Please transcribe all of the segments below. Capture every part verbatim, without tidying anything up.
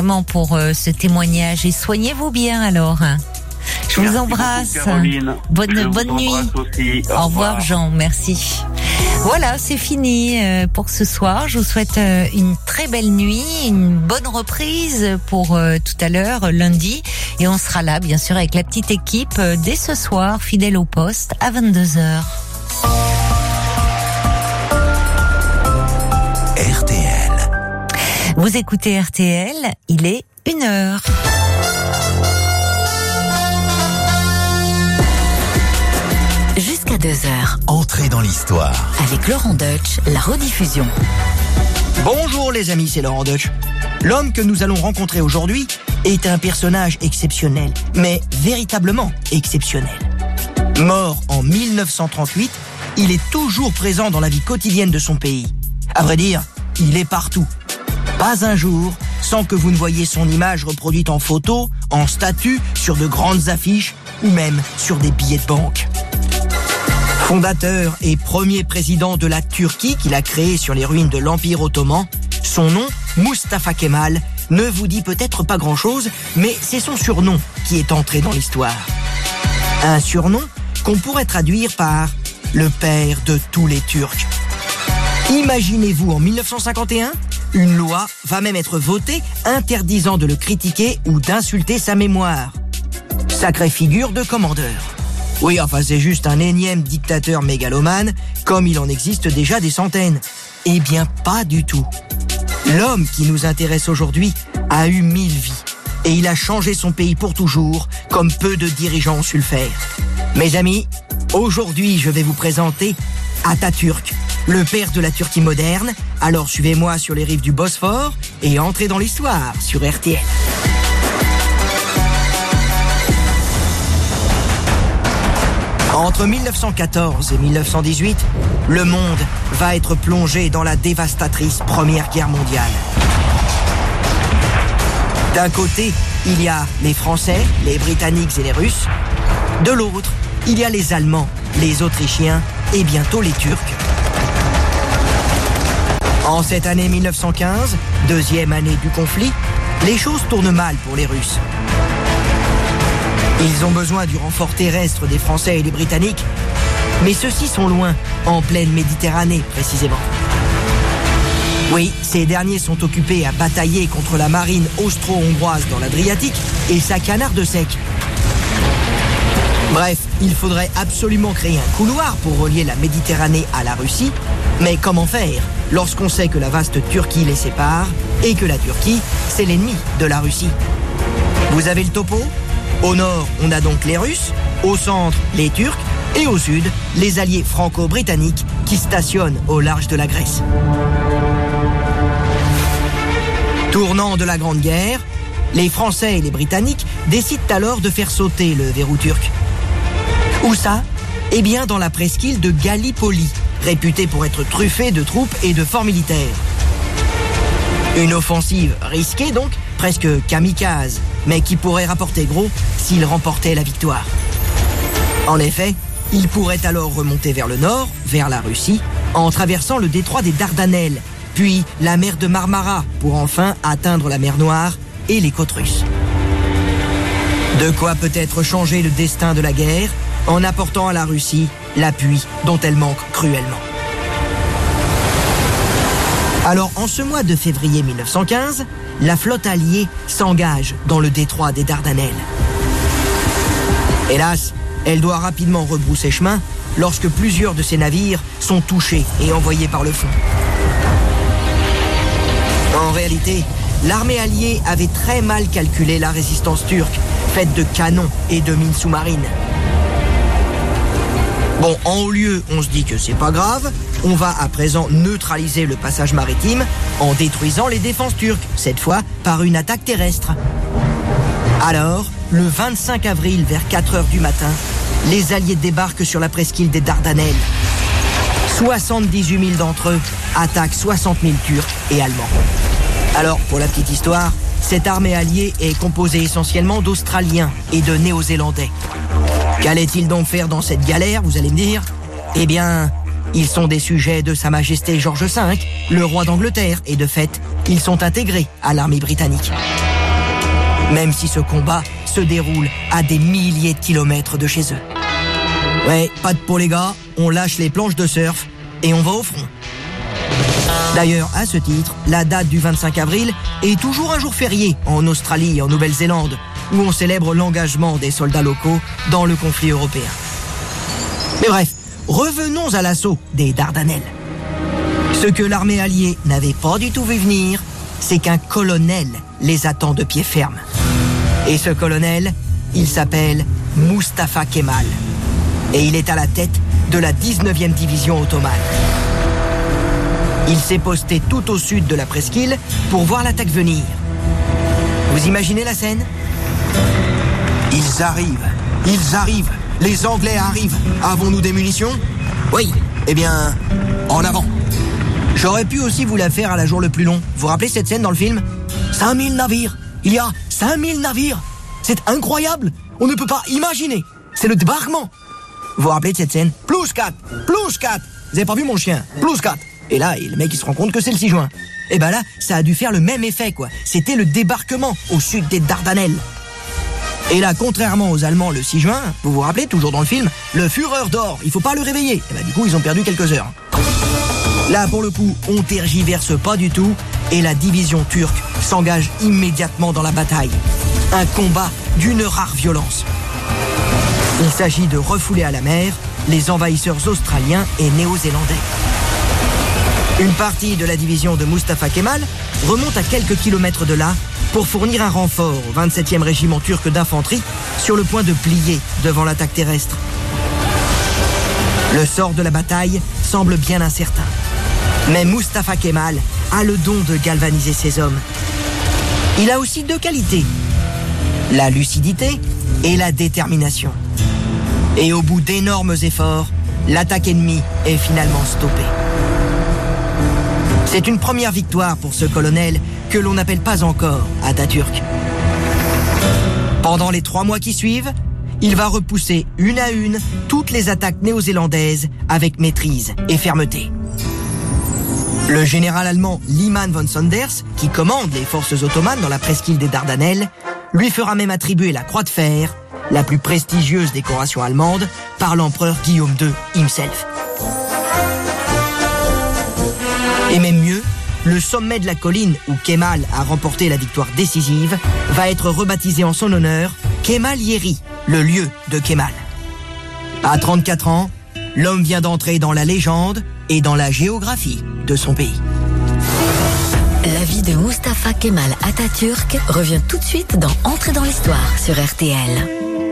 vraiment pour euh, ce témoignage et soignez-vous bien alors. Je Merci vous embrasse. beaucoup, Caroline. Bonne, Je bonne vous nuit. aussi. Au, Au revoir Jean, merci. Voilà, c'est fini euh, pour ce soir. Je vous souhaite euh, une très belle nuit, une bonne reprise pour euh, tout à l'heure, lundi. Et on sera là, bien sûr, avec la petite équipe euh, dès ce soir, fidèle au poste, à vingt-deux heures. R T L. Vous écoutez R T L, il est une heure. Jusqu'à deux heures. Entrez dans l'histoire. Avec Laurent Deutsch, la rediffusion. Bonjour les amis, c'est Laurent Deutsch. L'homme que nous allons rencontrer aujourd'hui est un personnage exceptionnel, mais véritablement exceptionnel. Mort en mille neuf cent trente-huit, il est toujours présent dans la vie quotidienne de son pays. À vrai dire, il est partout. Pas un jour sans que vous ne voyiez son image reproduite en photo, en statue, sur de grandes affiches ou même sur des billets de banque. Fondateur et premier président de la Turquie qu'il a créé sur les ruines de l'Empire ottoman, son nom, Mustafa Kemal, ne vous dit peut-être pas grand-chose, mais c'est son surnom qui est entré dans l'histoire. Un surnom qu'on pourrait traduire par « le père de tous les Turcs ». Imaginez-vous en mille neuf cent cinquante et un, une loi va même être votée interdisant de le critiquer ou d'insulter sa mémoire. Sacrée figure de commandeur. Oui, enfin c'est juste un énième dictateur mégalomane, comme il en existe déjà des centaines. Eh bien pas du tout. L'homme qui nous intéresse aujourd'hui a eu mille vies, et il a changé son pays pour toujours, comme peu de dirigeants ont su le faire. Mes amis, aujourd'hui je vais vous présenter Atatürk, le père de la Turquie moderne. Alors suivez-moi sur les rives du Bosphore et entrez dans l'histoire sur R T L. Entre mille neuf cent quatorze et mille neuf cent dix-huit, le monde va être plongé dans la dévastatrice Première Guerre mondiale. D'un côté, il y a les Français, les Britanniques et les Russes. De l'autre, il y a les Allemands, les Autrichiens et bientôt les Turcs. En cette année mille neuf cent quinze, deuxième année du conflit, les choses tournent mal pour les Russes. Ils ont besoin du renfort terrestre des Français et des Britanniques, mais ceux-ci sont loin, en pleine Méditerranée précisément. Oui, ces derniers sont occupés à batailler contre la marine austro-hongroise dans l'Adriatique et sa canarde sec. Bref, il faudrait absolument créer un couloir pour relier la Méditerranée à la Russie, mais comment faire lorsqu'on sait que la vaste Turquie les sépare et que la Turquie, c'est l'ennemi de la Russie? Vous avez le topo ? Au nord, on a donc les Russes, au centre, les Turcs, et au sud, les alliés franco-britanniques qui stationnent au large de la Grèce. Tournant de la Grande Guerre, les Français et les Britanniques décident alors de faire sauter le verrou turc. Où ça ? Eh bien, dans la presqu'île de Gallipoli, réputée pour être truffée de troupes et de forts militaires. Une offensive risquée donc, presque kamikaze, mais qui pourrait rapporter gros s'ils remportaient la victoire. En effet, ils pourraient alors remonter vers le nord, vers la Russie, en traversant le détroit des Dardanelles, puis la mer de Marmara, pour enfin atteindre la mer Noire et les côtes russes. De quoi peut-être changer le destin de la guerre, en apportant à la Russie l'appui dont elle manque cruellement. Alors, en ce mois de février mille neuf cent quinze, la flotte alliée s'engage dans le détroit des Dardanelles. Hélas, elle doit rapidement rebrousser chemin lorsque plusieurs de ses navires sont touchés et envoyés par le fond. En réalité, l'armée alliée avait très mal calculé la résistance turque, faite de canons et de mines sous-marines. Bon, en haut lieu, on se dit que c'est pas grave, on va à présent neutraliser le passage maritime en détruisant les défenses turques, cette fois par une attaque terrestre. Alors, le vingt-cinq avril vers quatre heures du matin, les Alliés débarquent sur la presqu'île des Dardanelles. soixante-dix-huit mille d'entre eux attaquent soixante mille Turcs et Allemands. Alors, pour la petite histoire, cette armée alliée est composée essentiellement d'Australiens et de Néo-Zélandais. Qu'allait-il donc faire dans cette galère, vous allez me dire ? Eh bien, ils sont des sujets de Sa Majesté George cinq, le roi d'Angleterre, et de fait, ils sont intégrés à l'armée britannique. même si ce combat se déroule à des milliers de kilomètres de chez eux. Ouais, pas de peau les gars, on lâche les planches de surf et on va au front. D'ailleurs, à ce titre, la date du vingt-cinq avril est toujours un jour férié en Australie et en Nouvelle-Zélande, où on célèbre l'engagement des soldats locaux dans le conflit européen. Mais bref, revenons à l'assaut des Dardanelles. Ce que l'armée alliée n'avait pas du tout vu venir, c'est qu'un colonel les attend de pied ferme. Et ce colonel, il s'appelle Mustafa Kemal. Et il est à la tête de la dix-neuvième division ottomane. Il s'est posté tout au sud de la presqu'île pour voir l'attaque venir. Vous imaginez la scène ? Ils arrivent, ils arrivent, les Anglais arrivent. Avons-nous des munitions ? Oui. Eh bien, en avant. J'aurais pu aussi vous la faire à la jour le plus long. Vous vous rappelez cette scène dans le film ? cinq mille navires. Il y a cinq mille navires. C'est incroyable. On ne peut pas imaginer. C'est le débarquement. Vous vous rappelez de cette scène ? Plus quatre, plus quatre. Vous avez pas vu mon chien ? Plus quatre. Et là, le mec il se rend compte que c'est le six juin. Et ben là, ça a dû faire le même effet quoi. C'était le débarquement au sud des Dardanelles. Et là, contrairement aux Allemands le six juin, vous vous rappelez, toujours dans le film, le Führer dort, il faut pas le réveiller. Et ben du coup, ils ont perdu quelques heures. Là, pour le coup, on tergiverse pas du tout et la division turque s'engage immédiatement dans la bataille. Un combat d'une rare violence. Il s'agit de refouler à la mer les envahisseurs australiens et néo-zélandais. Une partie de la division de Mustafa Kemal remonte à quelques kilomètres de là pour fournir un renfort au vingt-septième régiment turc d'infanterie sur le point de plier devant l'attaque terrestre. Le sort de la bataille semble bien incertain. Mais Mustafa Kemal a le don de galvaniser ses hommes. Il a aussi deux qualités, la lucidité et la détermination. Et au bout d'énormes efforts, l'attaque ennemie est finalement stoppée. C'est une première victoire pour ce colonel que l'on n'appelle pas encore Atatürk. Pendant les trois mois qui suivent, il va repousser une à une toutes les attaques néo-zélandaises avec maîtrise et fermeté. Le général allemand Liman von Sanders, qui commande les forces ottomanes dans la presqu'île des Dardanelles, lui fera même attribuer la Croix de Fer, la plus prestigieuse décoration allemande, par l'empereur Guillaume deux himself. Et même mieux, le sommet de la colline où Kemal a remporté la victoire décisive va être rebaptisé en son honneur Kemal Yeri, le lieu de Kemal. À trente-quatre ans, l'homme vient d'entrer dans la légende et dans la géographie de son pays. La vie de Mustafa Kemal Atatürk revient tout de suite dans Entrer dans l'histoire sur R T L.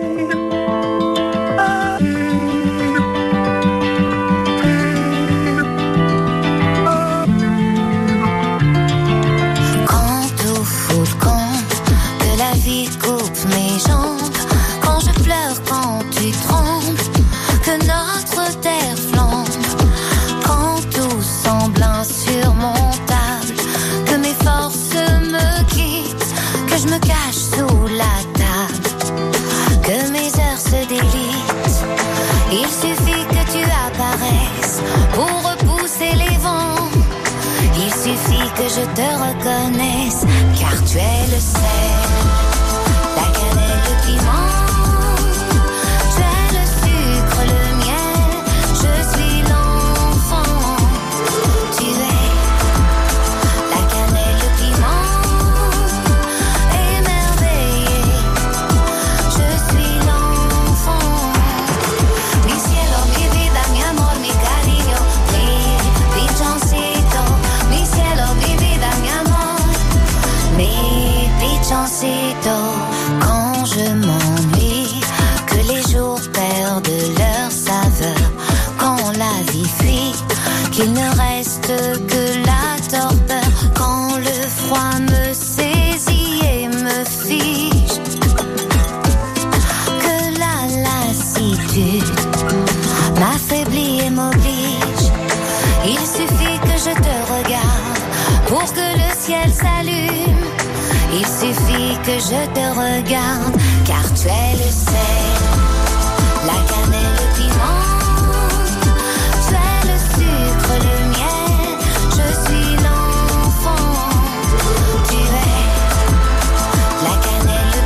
Que je te reconnaisse, car tu es le sel, la cannelle, le piment, tu es le sucre, le miel, je suis l'enfant, tu es la cannelle, le piment, émerveillé, je suis l'enfant, mi cielo, mi vida, mi amor, mi cariño, mi pichoncito, mi cielo, mi vida, mi amor, mi pichoncito. Quand je m'ennuie, que les jours perdent leur saveur, quand la vie fuit, qu'il ne reste que la torpeur, quand le froid me saisit et me fiche, que la lassitude m'affaiblit et m'oblige. Il suffit que je te regarde pour que le ciel s'allume. Il suffit que je te regarde, car tu es le sel, la cannelle, le piment, tu es le sucre, le miel, je suis l'enfant, tu es la cannelle, le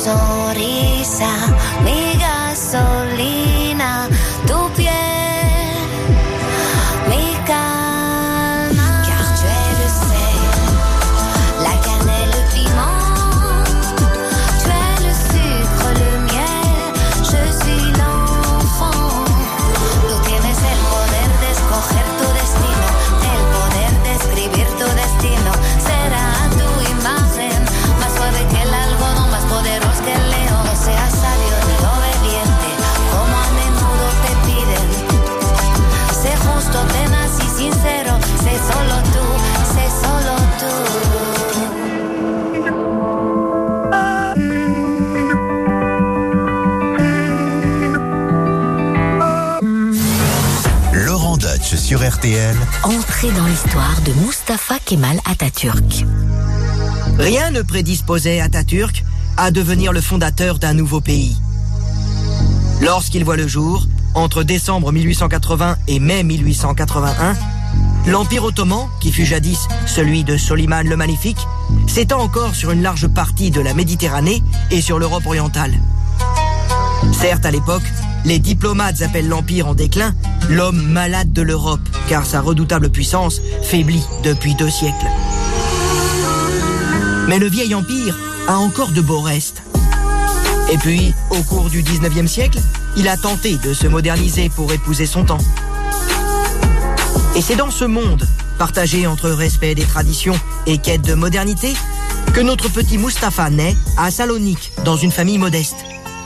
sonrisa, mi gasolina, tu piel, mi calma. Car tu es le sel, la cannelle, le piment, tu es le sucre, le miel, je suis l'enfant. Tú tienes el poder de escoger tu destino, el poder de escribir tu destino. Será tu imagen, más suave que el algodón, más poderoso que el león. No seas sabio ni obediente, como a menudo te piden. Sé justo, tenaz y sincero, sé solo tú, sé solo tú. Laurent Deutsch sur R T L. Entrez dans l'histoire de Mustafa Kemal Atatürk. Rien ne prédisposait Atatürk à devenir le fondateur d'un nouveau pays. Lorsqu'il voit le jour, entre décembre mille huit cent quatre-vingts et mai mille huit cent quatre-vingt-un, l'Empire ottoman, qui fut jadis celui de Soliman le Magnifique, s'étend encore sur une large partie de la Méditerranée et sur l'Europe orientale. Certes, à l'époque, les diplomates appellent l'Empire en déclin l'homme malade de l'Europe, car sa redoutable puissance faiblit depuis deux siècles. Mais le vieil empire a encore de beaux restes. Et puis, au cours du dix-neuvième siècle, il a tenté de se moderniser pour épouser son temps. Et c'est dans ce monde, partagé entre respect des traditions et quête de modernité, que notre petit Mustafa naît à Salonique, dans une famille modeste.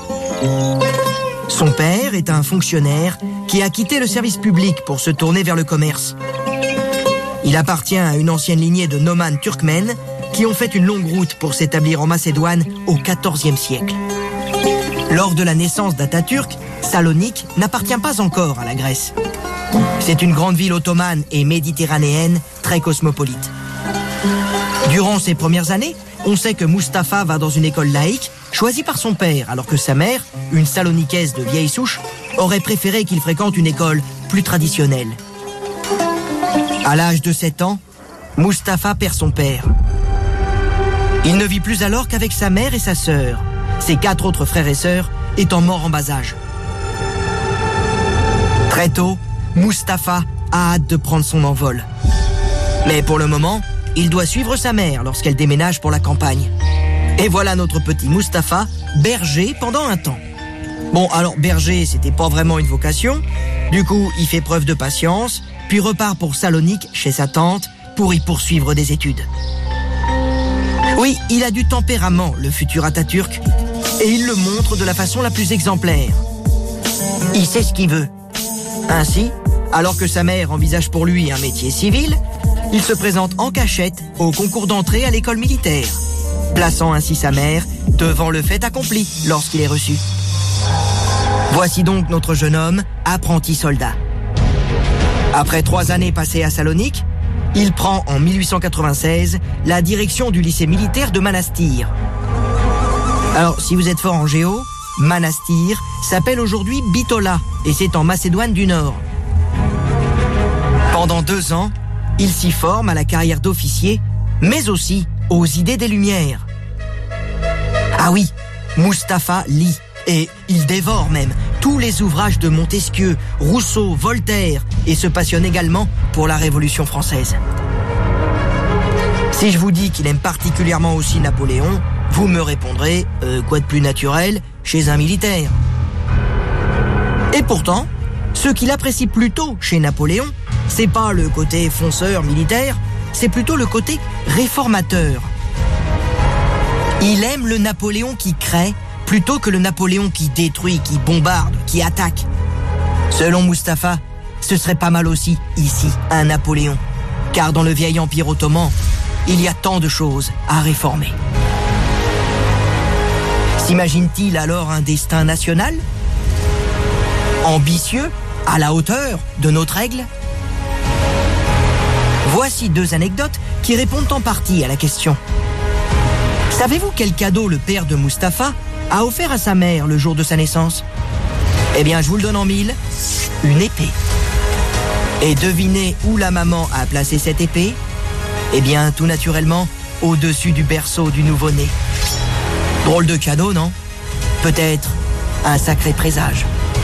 Son père est un fonctionnaire qui a quitté le service public pour se tourner vers le commerce. Il appartient à une ancienne lignée de nomades turkmènes qui ont fait une longue route pour s'établir en Macédoine au quatorzième siècle. Lors de la naissance d'Atatürk, Salonique n'appartient pas encore à la Grèce. C'est une grande ville ottomane et méditerranéenne très cosmopolite. Durant ses premières années, on sait que Mustafa va dans une école laïque choisie par son père, alors que sa mère, une Salonicaise de vieille souche, aurait préféré qu'il fréquente une école plus traditionnelle. À l'âge de sept ans, Mustafa perd son père. Il ne vit plus alors qu'avec sa mère et sa sœur, ses quatre autres frères et sœurs étant morts en bas âge. Très tôt, Mustafa a hâte de prendre son envol. Mais pour le moment, il doit suivre sa mère lorsqu'elle déménage pour la campagne. Et voilà notre petit Mustafa, berger pendant un temps. Bon, alors berger, c'était pas vraiment une vocation. Du coup, il fait preuve de patience, puis repart pour Salonique chez sa tante pour y poursuivre des études. Oui, il a du tempérament, le futur Atatürk, et il le montre de la façon la plus exemplaire. Il sait ce qu'il veut. Ainsi, alors que sa mère envisage pour lui un métier civil, il se présente en cachette au concours d'entrée à l'école militaire, plaçant ainsi sa mère devant le fait accompli lorsqu'il est reçu. Voici donc notre jeune homme, apprenti soldat. Après trois années passées à Salonique, il prend en mille huit cent quatre-vingt-seize la direction du lycée militaire de Manastir. Alors, si vous êtes fort en géo, Manastir s'appelle aujourd'hui Bitola et c'est en Macédoine du Nord. Pendant deux ans, il s'y forme à la carrière d'officier, mais aussi aux idées des Lumières. Ah oui, Mustafa lit, et il dévore même tous les ouvrages de Montesquieu, Rousseau, Voltaire, et se passionne également pour la Révolution française. Si je vous dis qu'il aime particulièrement aussi Napoléon, vous me répondrez, euh, quoi de plus naturel chez un militaire? Et pourtant, ce qu'il apprécie plutôt chez Napoléon, c'est pas le côté fonceur militaire, c'est plutôt le côté réformateur. Il aime le Napoléon qui crée plutôt que le Napoléon qui détruit, qui bombarde, qui attaque. Selon Mustafa, ce serait pas mal aussi, ici, un Napoléon. Car dans le vieil empire ottoman, il y a tant de choses à réformer. S'imagine-t-il alors un destin national? Ambitieux, à la hauteur de notre règle? Voici deux anecdotes qui répondent en partie à la question. Savez-vous quel cadeau le père de Mustafa a offert à sa mère le jour de sa naissance? Eh bien, je vous le donne en mille, une épée. Et devinez où la maman a placé cette épée? Eh bien, tout naturellement, au-dessus du berceau du nouveau-né. Drôle de cadeau, non? Peut-être un sacré présage.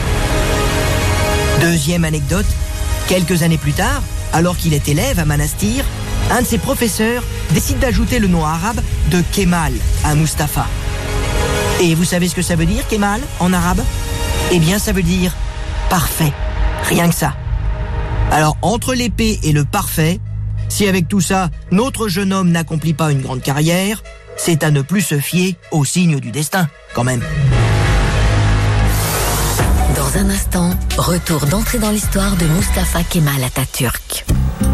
Deuxième anecdote, quelques années plus tard, alors qu'il est élève à Manastir, un de ses professeurs décide d'ajouter le nom arabe de Kemal à Mustapha. Et vous savez ce que ça veut dire, Kemal, en arabe? Eh bien, ça veut dire parfait. Rien que ça. Alors, entre l'épée et le parfait, si avec tout ça, notre jeune homme n'accomplit pas une grande carrière, c'est à ne plus se fier aux signes du destin, quand même. Dans un instant, retour d'entrée dans l'histoire de Mustafa Kemal Atatürk.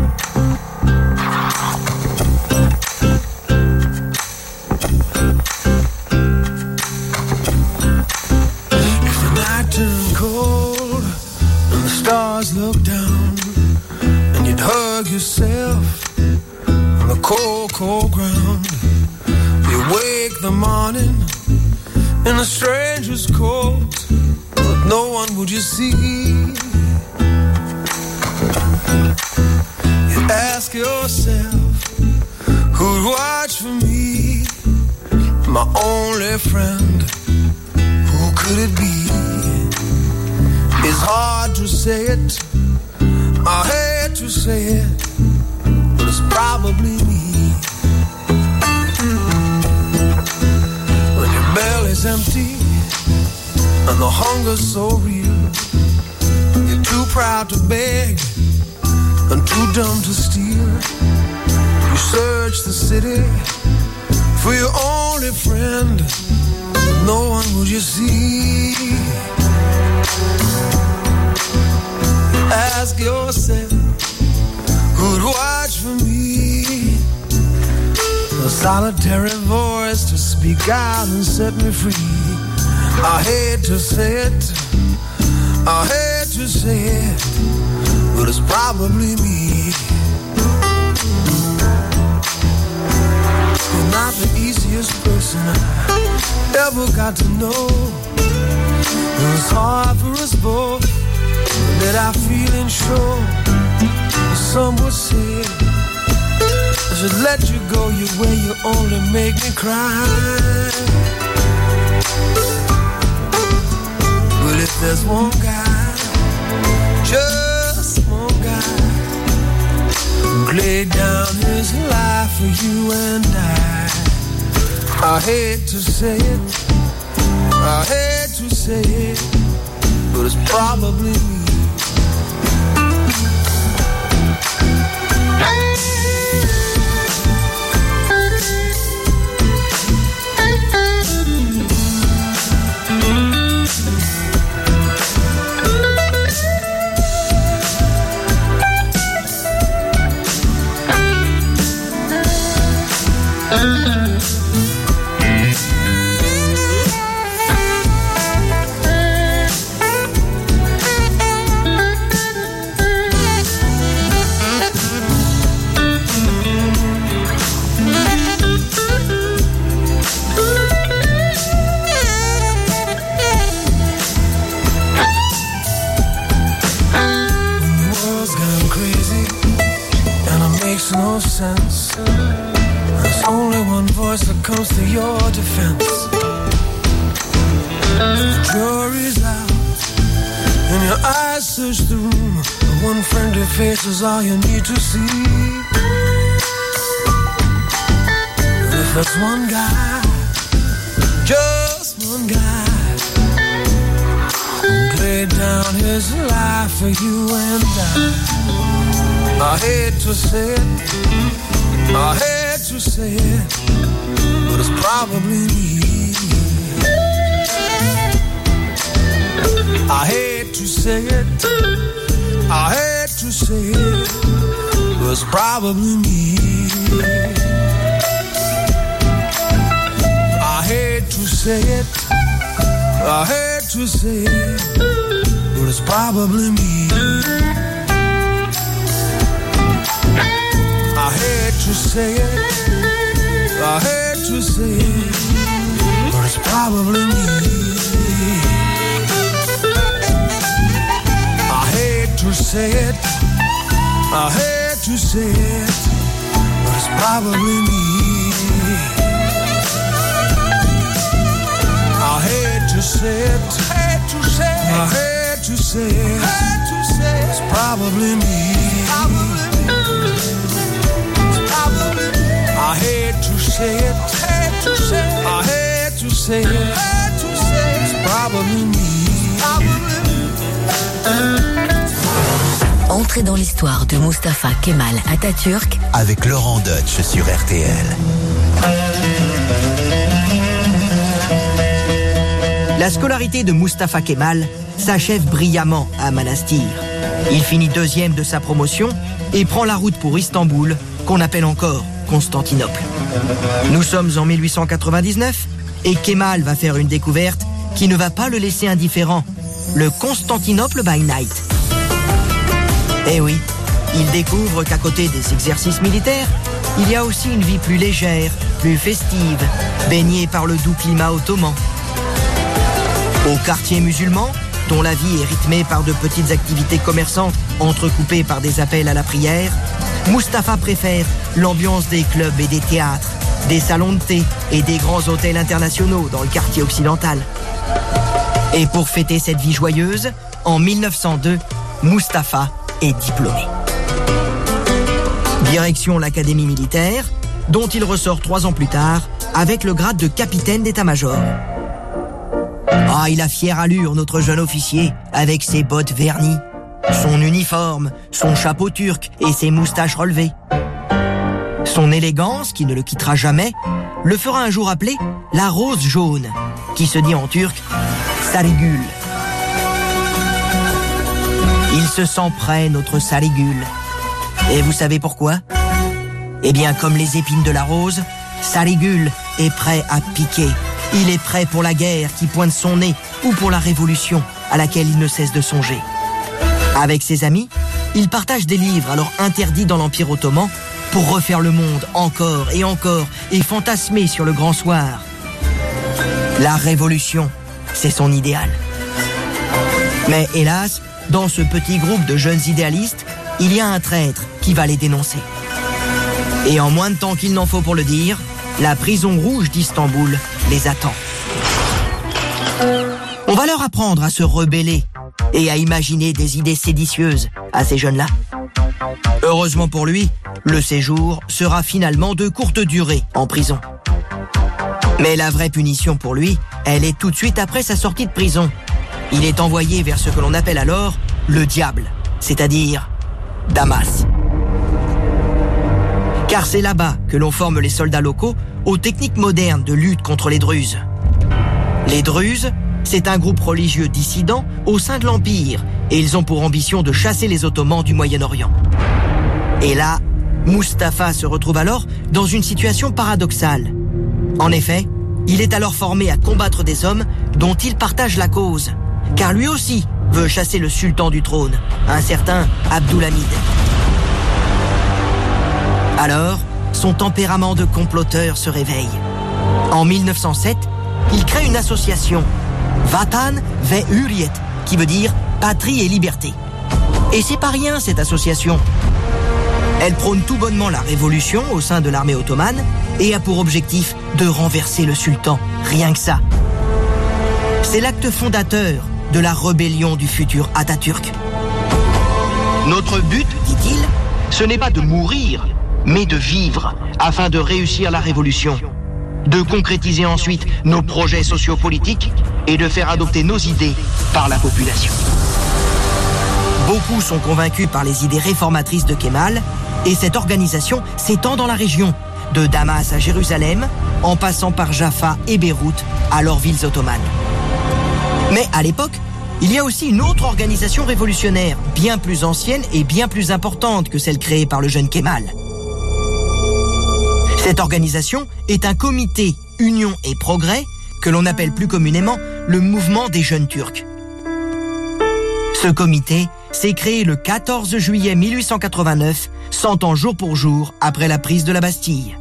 Stars look down and you'd hug yourself on the cold, cold ground. You wake the morning in a stranger's coat, but no one would you see. You ask yourself, who'd watch for me? My only friend, who could it be? It's hard to say it, I hate to say it, but it's probably me. When your belly's empty and the hunger's so real, you're too proud to beg and too dumb to steal. You search the city for your only friend, but no one will you see. Ask yourself, who'd watch for me? A solitary voice to speak out and set me free. I hate to say it, I hate to say it, but it's probably me. You're not the easiest person I ever got to know. It was hard for us both, that I feel and show. Some would say I should let you go your way, you only make me cry. But if there's one guy, just one guy, who laid down his life for you and I, I hate to say it, I hate to say it, but it's probably me. No sense. There's only one voice that comes to your defense. The jury's out and your eyes search the room. The one friendly face is all you need to see. And if there's one guy, just one guy, who laid down his life for you and I, I hate to say it, I hate to say it, but it's probably me. I hate to say it, I hate to say it, but it's probably me. I hate to say it, I hate to say it, but it's probably me. I hate to say it, I hate to say it, but it's probably me. I hate to say it, I hate to say it, but it's probably me. say it, hate to say it, it's probably me. Probably me. I hate to say it, hate to say it, I hate to say it, hate to say it, it's probably me. Probably me. Entrez dans l'histoire de Mustapha Kemal Atatürk avec Laurent Deutsch sur R T L. La scolarité de Mustapha Kemal s'achève brillamment à Manastir. Il finit deuxième de sa promotion et prend la route pour Istanbul, qu'on appelle encore Constantinople. Nous sommes en mille huit cent quatre-vingt-dix-neuf et Kemal va faire une découverte qui ne va pas le laisser indifférent, le Constantinople by Night. Eh oui, il découvre qu'à côté des exercices militaires, il y a aussi une vie plus légère, plus festive, baignée par le doux climat ottoman. Au quartier musulman, dont la vie est rythmée par de petites activités commerçantes entrecoupées par des appels à la prière, Mustapha préfère l'ambiance des clubs et des théâtres, des salons de thé et des grands hôtels internationaux dans le quartier occidental. Et pour fêter cette vie joyeuse, en mille neuf cent deux, Mustapha est diplômé. Direction l'académie militaire, dont il ressort trois ans plus tard avec le grade de capitaine d'état-major. Ah, il a fière allure, notre jeune officier, avec ses bottes vernies, son uniforme, son chapeau turc et ses moustaches relevées. Son élégance, qui ne le quittera jamais, le fera un jour appeler la rose jaune, qui se dit en turc Sarıgül. Il se sent prêt, notre Sarıgül. Et vous savez pourquoi ? Eh bien, comme les épines de la rose, Sarıgül est prêt à piquer. Il est prêt pour la guerre qui pointe son nez ou pour la révolution à laquelle il ne cesse de songer. Avec ses amis, il partage des livres alors interdits dans l'Empire ottoman pour refaire le monde encore et encore et fantasmer sur le grand soir. La révolution, c'est son idéal. Mais hélas, dans ce petit groupe de jeunes idéalistes, il y a un traître qui va les dénoncer. Et en moins de temps qu'il n'en faut pour le dire, la prison rouge d'Istanbul les attend. On va leur apprendre à se rebeller et à imaginer des idées séditieuses à ces jeunes-là. Heureusement pour lui, le séjour sera finalement de courte durée en prison. Mais la vraie punition pour lui, elle est tout de suite après sa sortie de prison. Il est envoyé vers ce que l'on appelle alors le diable, c'est-à-dire Damas. Car c'est là-bas que l'on forme les soldats locaux aux techniques modernes de lutte contre les Druzes. Les Druzes, c'est un groupe religieux dissident au sein de l'Empire et ils ont pour ambition de chasser les Ottomans du Moyen-Orient. Et là, Mustapha se retrouve alors dans une situation paradoxale. En effet, il est alors formé à combattre des hommes dont il partage la cause, car lui aussi veut chasser le sultan du trône, un certain Abdulhamid. Alors, son tempérament de comploteur se réveille. En mille neuf cent sept, il crée une association, Vatan ve Hürriyet, qui veut dire patrie et liberté. Et c'est pas rien cette association. Elle prône tout bonnement la révolution au sein de l'armée ottomane et a pour objectif de renverser le sultan, rien que ça. C'est l'acte fondateur de la rébellion du futur Atatürk. Notre but, dit-il, ce n'est pas de mourir, mais de vivre afin de réussir la révolution, de concrétiser ensuite nos projets sociopolitiques et de faire adopter nos idées par la population. Beaucoup sont convaincus par les idées réformatrices de Kemal et cette organisation s'étend dans la région, de Damas à Jérusalem, en passant par Jaffa et Beyrouth, alors villes ottomanes. Mais à l'époque, il y a aussi une autre organisation révolutionnaire, bien plus ancienne et bien plus importante que celle créée par le jeune Kemal. Cette organisation est un comité Union et Progrès que l'on appelle plus communément le mouvement des jeunes Turcs. Ce comité s'est créé le quatorze juillet mille huit cent quatre-vingt-neuf, cent ans jour pour jour après la prise de la Bastille.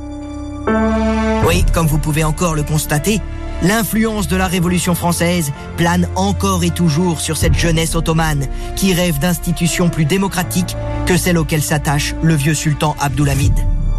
Oui, comme vous pouvez encore le constater, l'influence de la Révolution française plane encore et toujours sur cette jeunesse ottomane qui rêve d'institutions plus démocratiques que celles auxquelles s'attache le vieux sultan Abdulhamid.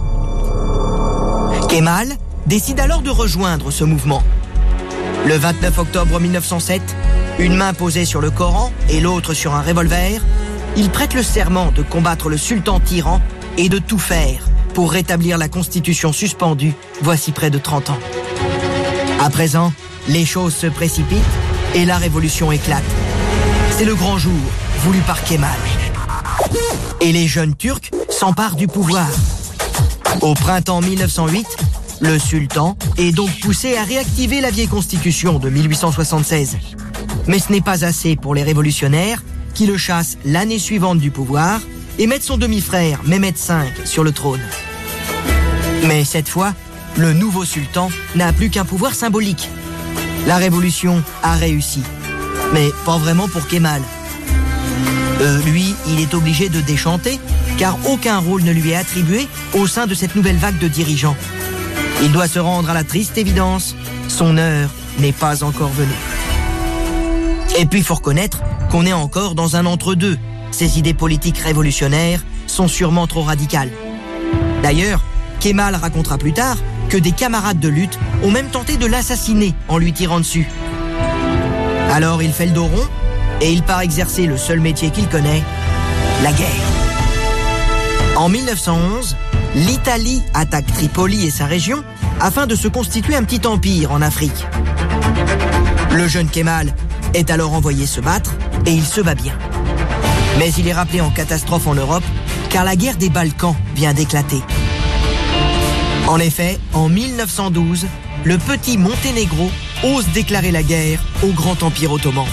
Kemal décide alors de rejoindre ce mouvement. Le vingt-neuf octobre mille neuf cent sept, une main posée sur le Coran et l'autre sur un revolver, il prête le serment de combattre le sultan tyran et de tout faire pour rétablir la constitution suspendue voici près de trente ans. À présent, les choses se précipitent et la révolution éclate. C'est le grand jour voulu par Kemal. Et les jeunes Turcs s'emparent du pouvoir. Au printemps mille neuf cent huit, le sultan est donc poussé à réactiver la vieille constitution de mille huit cent soixante-seize. Mais ce n'est pas assez pour les révolutionnaires qui le chassent l'année suivante du pouvoir et mettent son demi-frère, Mehmed cinq, sur le trône. Mais cette fois, le nouveau sultan n'a plus qu'un pouvoir symbolique. La révolution a réussi, mais pas vraiment pour Kemal. Euh, lui, il est obligé de déchanter, car aucun rôle ne lui est attribué au sein de cette nouvelle vague de dirigeants. Il doit se rendre à la triste évidence, son heure n'est pas encore venue. Et puis il faut reconnaître qu'on est encore dans un entre-deux. Ces idées politiques révolutionnaires sont sûrement trop radicales. D'ailleurs, Kemal racontera plus tard que des camarades de lutte ont même tenté de l'assassiner en lui tirant dessus. Alors il fait le dos rond et il part exercer le seul métier qu'il connaît, la guerre. En mille neuf cent onze, l'Italie attaque Tripoli et sa région afin de se constituer un petit empire en Afrique. Le jeune Kemal est alors envoyé se battre et il se bat bien. Mais il est rappelé en catastrophe en Europe car la guerre des Balkans vient d'éclater. En effet, en mille neuf cent douze, le petit Monténégro ose déclarer la guerre au grand empire ottoman.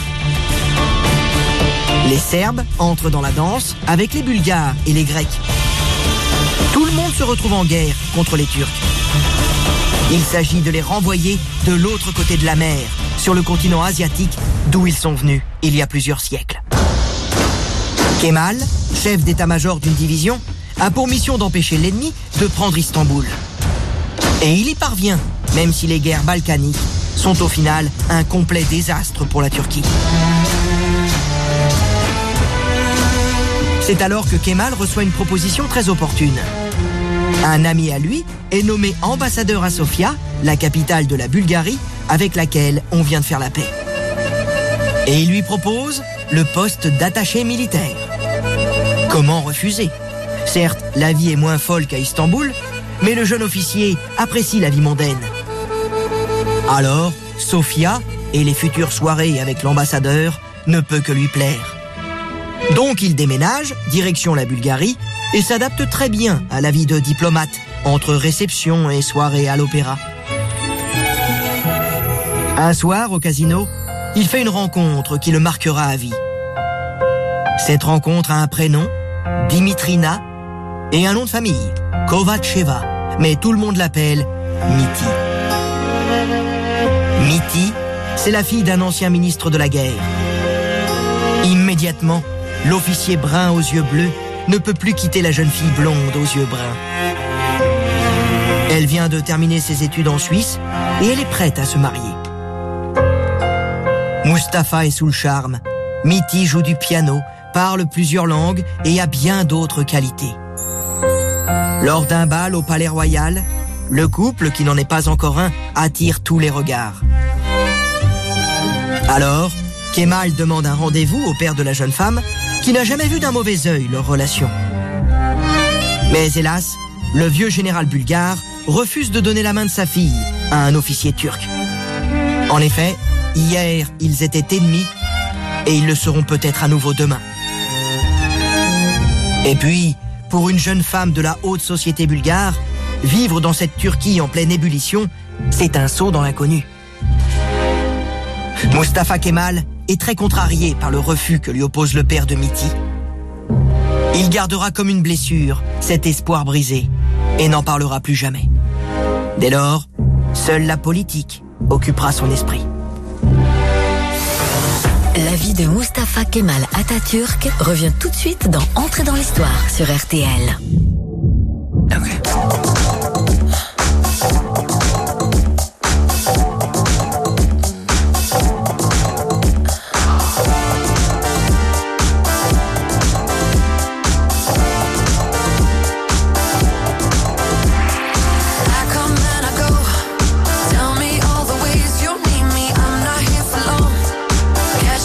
Les Serbes entrent dans la danse avec les Bulgares et les Grecs. Tout le monde se retrouve en guerre contre les Turcs. Il s'agit de les renvoyer de l'autre côté de la mer, sur le continent asiatique, d'où ils sont venus il y a plusieurs siècles. Kemal, chef d'état-major d'une division, a pour mission d'empêcher l'ennemi de prendre Istanbul. Et il y parvient, même si les guerres balkaniques sont au final un complet désastre pour la Turquie. C'est alors que Kemal reçoit une proposition très opportune. Un ami à lui est nommé ambassadeur à Sofia, la capitale de la Bulgarie, avec laquelle on vient de faire la paix. Et il lui propose le poste d'attaché militaire. Comment refuser ? Certes, la vie est moins folle qu'à Istanbul, mais le jeune officier apprécie la vie mondaine. Alors, Sofia et les futures soirées avec l'ambassadeur ne peut que lui plaire. Donc il déménage, direction la Bulgarie, et s'adapte très bien à la vie de diplomate, entre réception et soirée à l'opéra. Un soir, au casino, il fait une rencontre qui le marquera à vie. Cette rencontre a un prénom, Dimitrina, et un nom de famille, Kovacheva, mais tout le monde l'appelle Miti. Miti, c'est la fille d'un ancien ministre de la guerre. Immédiatement, l'officier brun aux yeux bleus ne peut plus quitter la jeune fille blonde aux yeux bruns. Elle vient de terminer ses études en Suisse et elle est prête à se marier. Mustapha est sous le charme. Miti joue du piano, parle plusieurs langues et a bien d'autres qualités. Lors d'un bal au Palais Royal, le couple, qui n'en est pas encore un, attire tous les regards. Alors, Kemal demande un rendez-vous au père de la jeune femme, qui n'a jamais vu d'un mauvais œil leur relation. Mais hélas, le vieux général bulgare refuse de donner la main de sa fille à un officier turc. En effet, hier, ils étaient ennemis et ils le seront peut-être à nouveau demain. Et puis, pour une jeune femme de la haute société bulgare, vivre dans cette Turquie en pleine ébullition, c'est un saut dans l'inconnu. Mustafa Kemal est très contrarié par le refus que lui oppose le père de Miti. Il gardera comme une blessure cet espoir brisé et n'en parlera plus jamais. Dès lors, seule la politique occupera son esprit. La vie de Mustafa Kemal Atatürk revient tout de suite dans Entrer dans l'histoire sur R T L. Okay. Tell me all the ways you need me. I'm not here for long.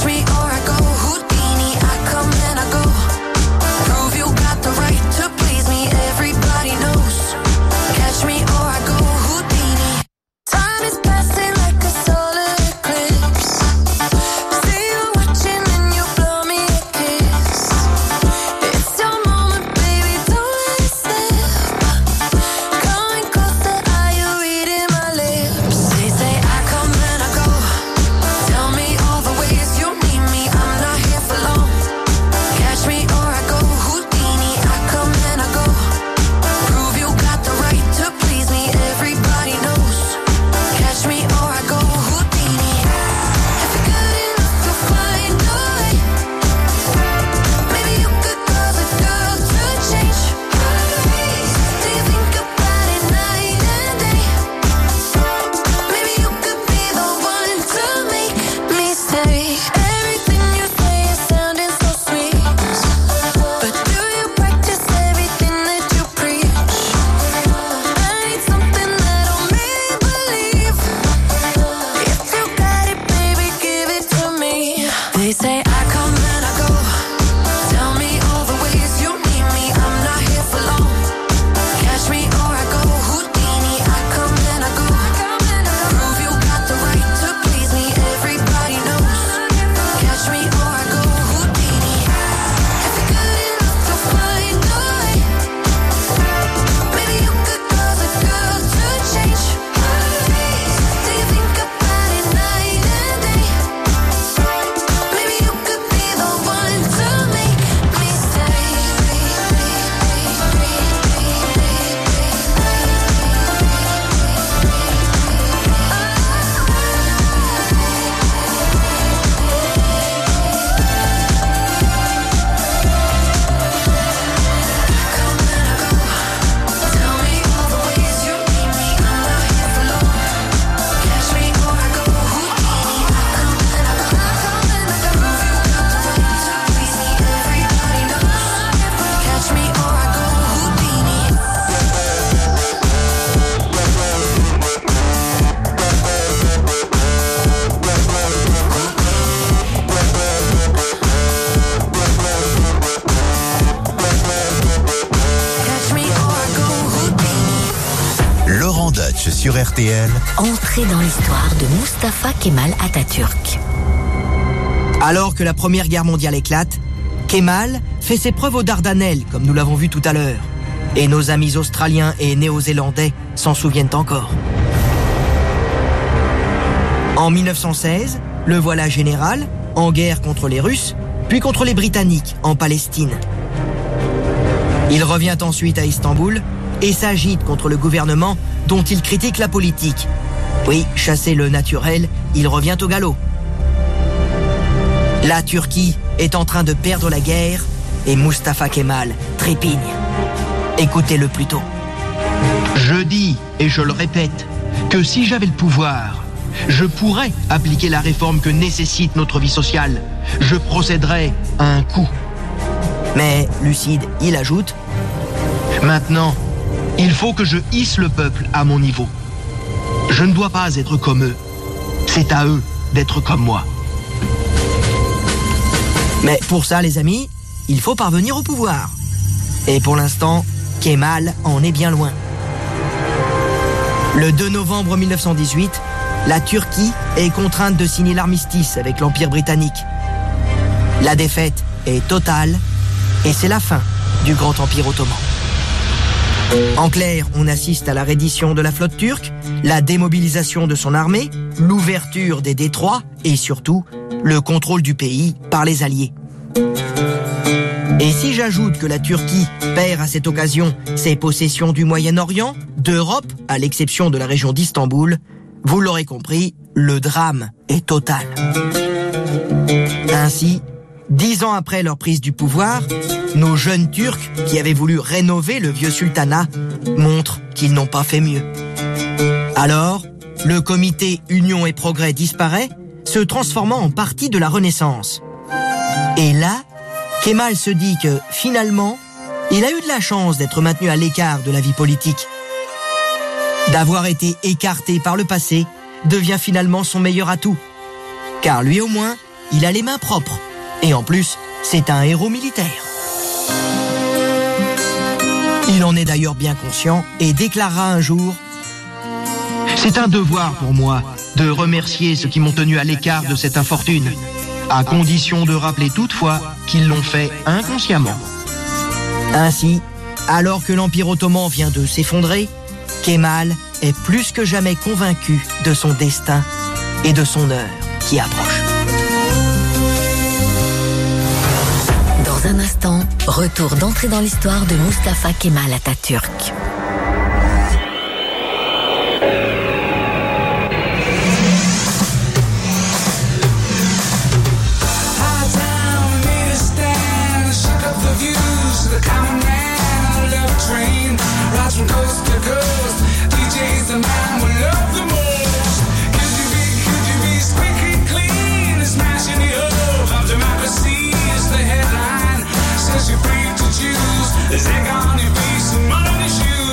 sur R T L. Entrez dans l'histoire de Mustafa Kemal Atatürk. Alors que la Première Guerre mondiale éclate, Kemal fait ses preuves aux Dardanelles, comme nous l'avons vu tout à l'heure. Et nos amis australiens et néo-zélandais s'en souviennent encore. En mille neuf cent seize, le voilà général, en guerre contre les Russes, puis contre les Britanniques, en Palestine. Il revient ensuite à Istanbul et s'agite contre le gouvernement dont il critique la politique. Oui, chassé le naturel, il revient au galop. La Turquie est en train de perdre la guerre et Mustafa Kemal trépigne. Écoutez-le plutôt. Je dis, et je le répète, que si j'avais le pouvoir, je pourrais appliquer la réforme que nécessite notre vie sociale. Je procéderais à un coup. Mais, lucide, il ajoute: Maintenant, il faut que je hisse le peuple à mon niveau. Je ne dois pas être comme eux. C'est à eux d'être comme moi. Mais pour ça, les amis, il faut parvenir au pouvoir. Et pour l'instant, Kemal en est bien loin. Le deux novembre mille neuf cent dix-huit, la Turquie est contrainte de signer l'armistice avec l'Empire britannique. La défaite est totale et c'est la fin du Grand Empire ottoman. En clair, on assiste à la reddition de la flotte turque, la démobilisation de son armée, l'ouverture des détroits et surtout le contrôle du pays par les Alliés. Et si j'ajoute que la Turquie perd à cette occasion ses possessions du Moyen-Orient, d'Europe, à l'exception de la région d'Istanbul, vous l'aurez compris, le drame est total. Ainsi, dix ans après leur prise du pouvoir, nos jeunes Turcs, qui avaient voulu rénover le vieux sultanat, montrent qu'ils n'ont pas fait mieux. Alors, le comité Union et Progrès disparaît, se transformant en parti de la Renaissance. Et là, Kemal se dit que, finalement, il a eu de la chance d'être maintenu à l'écart de la vie politique. D'avoir été écarté par le passé devient finalement son meilleur atout. Car lui au moins, il a les mains propres. Et en plus, c'est un héros militaire. Il en est d'ailleurs bien conscient et déclarera un jour: C'est un devoir pour moi de remercier ceux qui m'ont tenu à l'écart de cette infortune, à condition de rappeler toutefois qu'ils l'ont fait inconsciemment. Ainsi, alors que l'Empire ottoman vient de s'effondrer, Kemal est plus que jamais convaincu de son destin et de son heure qui approche. Dans un instant, retour d'entrée dans l'histoire de Mustafa Kemal Atatürk. From coast to coast, D J's the man we love the most. Could you be, could you be squeaky clean and smashing the hope of democracy is the headline. Says you're free to choose. There's egg on your face and mud on your shoes.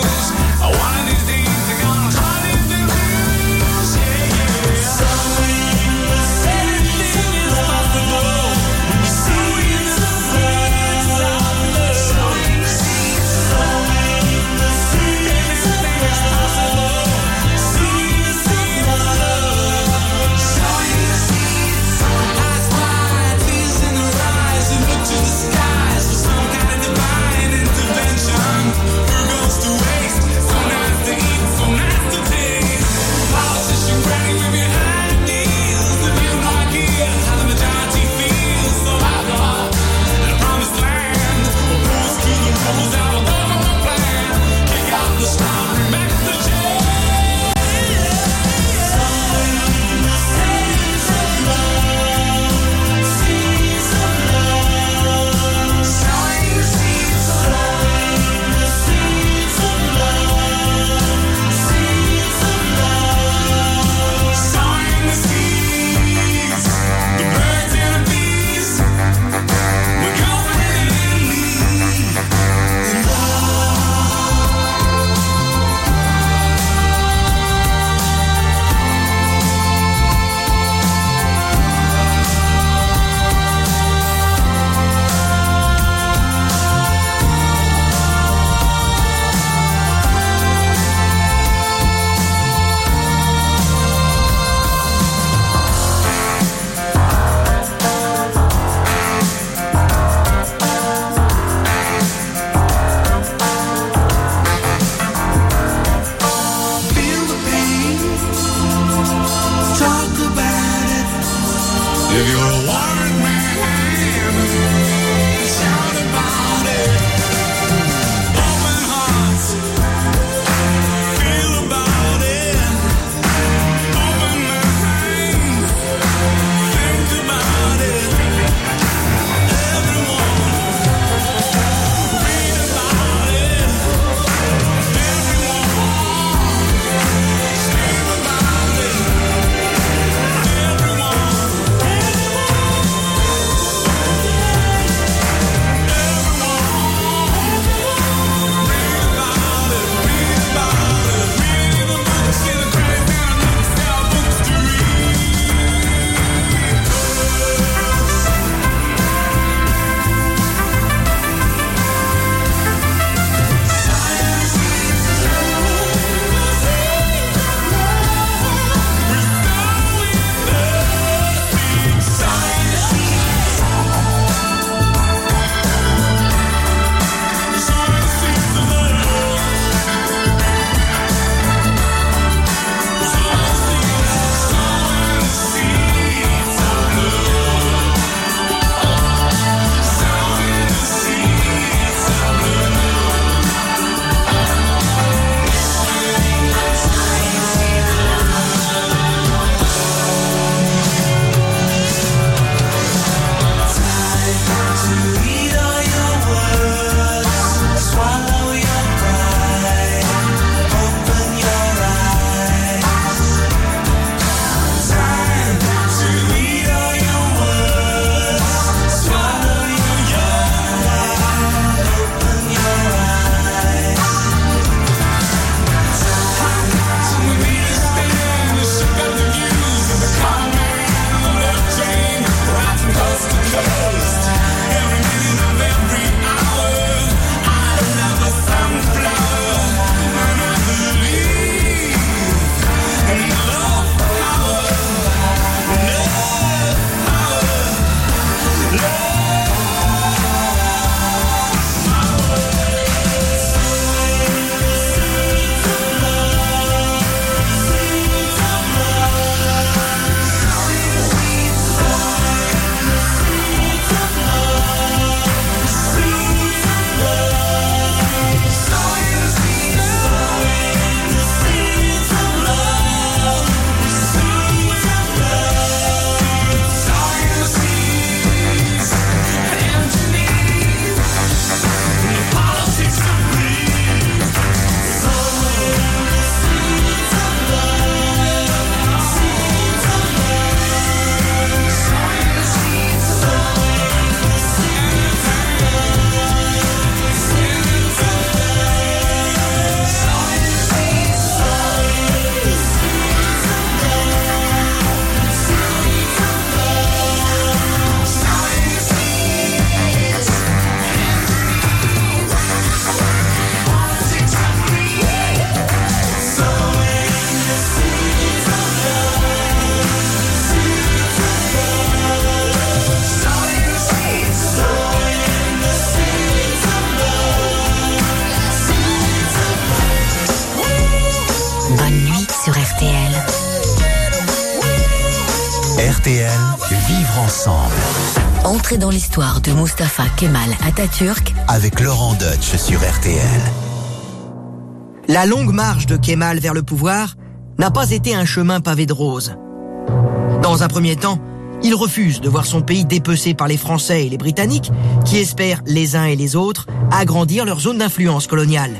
R T L, vivre ensemble. Entrez dans l'histoire de Mustafa Kemal Atatürk avec Laurent Deutsch sur R T L. La longue marche de Kemal vers le pouvoir n'a pas été un chemin pavé de roses. Dans un premier temps, il refuse de voir son pays dépecé par les Français et les Britanniques qui espèrent les uns et les autres agrandir leur zone d'influence coloniale.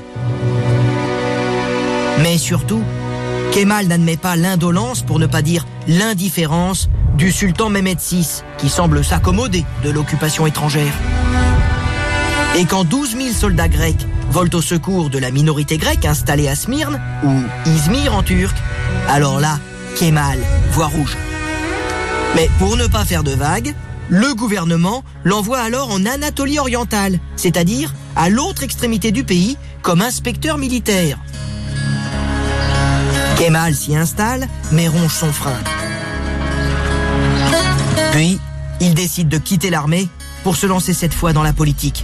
Mais surtout, Kemal n'admet pas l'indolence, pour ne pas dire l'indifférence, du sultan Mehmed six, qui semble s'accommoder de l'occupation étrangère. Et quand douze mille soldats grecs volent au secours de la minorité grecque installée à Smyrne, ou Izmir en turc, alors là, Kemal voit rouge. Mais pour ne pas faire de vagues, le gouvernement l'envoie alors en Anatolie orientale, c'est-à-dire à l'autre extrémité du pays, comme inspecteur militaire. Kemal s'y installe, mais ronge son frein. Puis, il décide de quitter l'armée pour se lancer cette fois dans la politique.